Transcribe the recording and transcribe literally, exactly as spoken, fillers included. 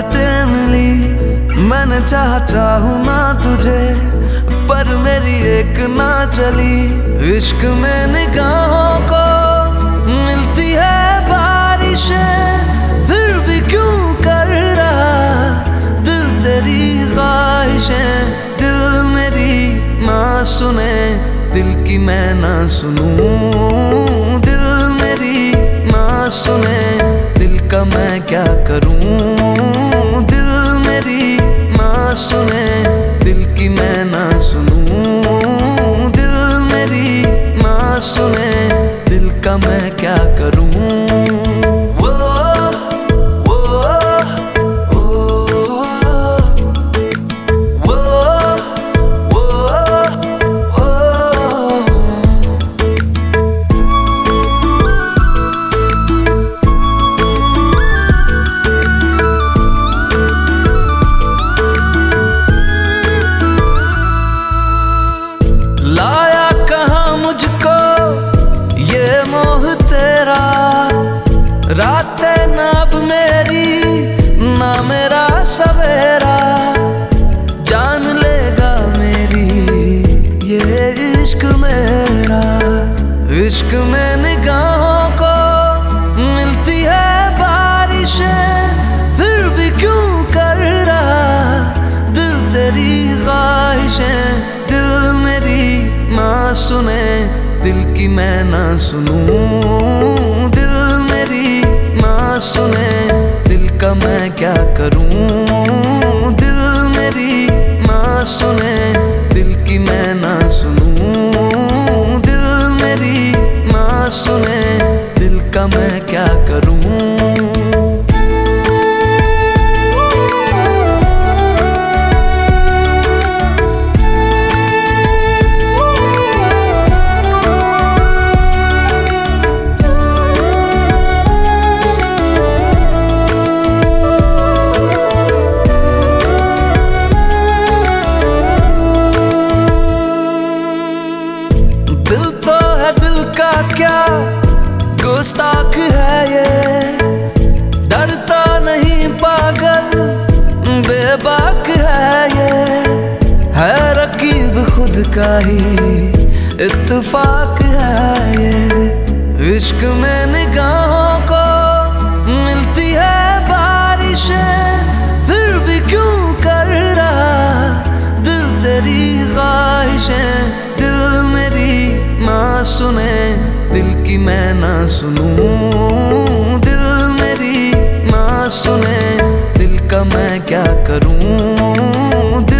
बातें मिली। मैंने चाहा चाहूं ना तुझे, पर मेरी एक ना चली। इश्क में निगाहों को मिलती है बारिशें, फिर भी क्यों कर रहा दिल तेरी ख्वाहिशें। दिल मेरी ना सुने, दिल की मैं ना सुनूं। दिल मेरी ना सुने, दिल का मैं क्या करूं। दिल मेरी ना सुने, दिल की मैं ना सुनूं। दिल मेरी ना सुने, दिल का मैं क्या करूं। लाया कहाँ मुझको ये मोह तेरा, रातें ना अब मेरी ना मेरा सवेरा। जान लेगा मेरी ये इश्क मेरा। इश्क में निगाहों को मिलती है बारिशें, फिर भी क्यों कर रहा दिल तेरी ख्वाहिशें। दिल मेरी ना सुने, दिल की मैं ना सुनूं। दिल मेरी ना सुने, दिल का मैं क्या करूं। दिल मेरी ना सुने, दिल की मैं ना सुनूं। दिल मेरी ना सुने, दिल का मैं क्या करूं। दिल तो है दिल का क्या गुस्ताख है ये, डरता नहीं पागल बेबाक है ये। है रकीब खुद का ही इत्तेफाक है ये। इश्क में निगाहों को मिलती है बारिशें, फिर भी क्यों कर रहा दिल तेरी ख्वाहिशें। दिल मेरी ना सुने, दिल की मैं ना सुनूं। दिल मेरी ना सुने, दिल का मैं क्या करूं।